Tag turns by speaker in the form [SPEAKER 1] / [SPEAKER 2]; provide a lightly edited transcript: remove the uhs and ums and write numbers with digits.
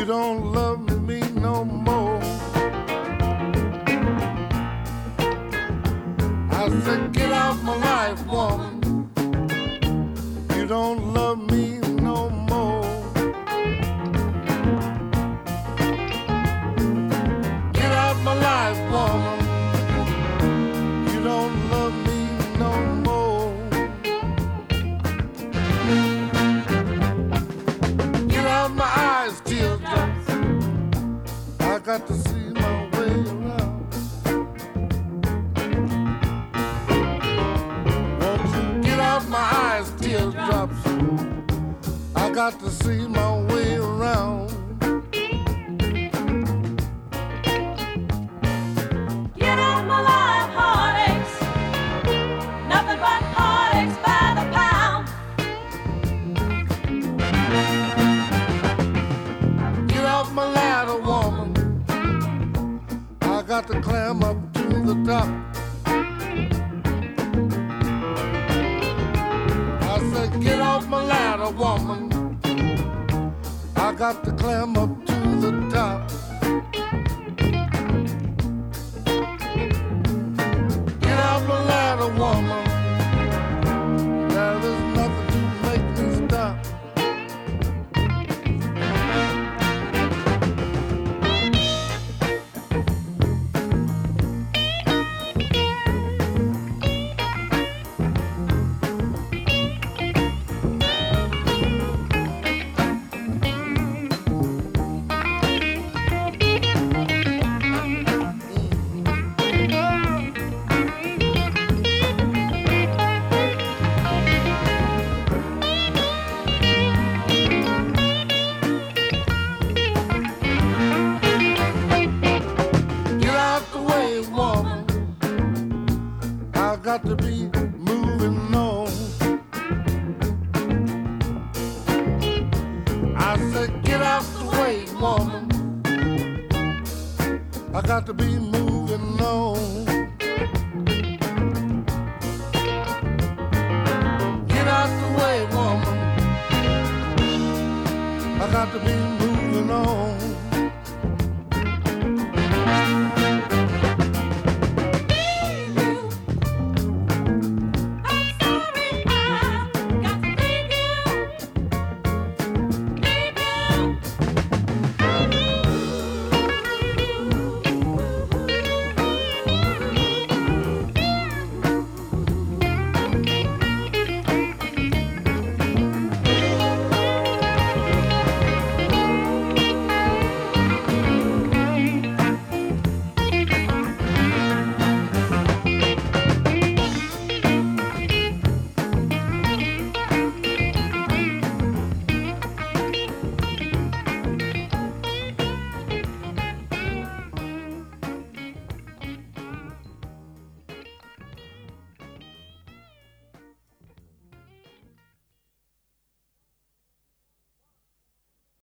[SPEAKER 1] You don't love me no more. I said, get out my life, woman. You don't love me no more. Get out my life, woman. You don't love me no more. Get out my eyes, teardrops. I got to see my way around. Won't you get out my eyes, teardrops? I got to see my way around.
[SPEAKER 2] Get out my life, heartaches. Nothing but heartaches by the pound.
[SPEAKER 1] Get off my ladder, woman. I got to climb up to the top. I said, get off my ladder, woman. I got to climb up to the top. Get off my ladder, woman. There is nothing to make me stop. Get out the way, woman. I got to be moving on. I said, get out the way, woman. I got to be moving on.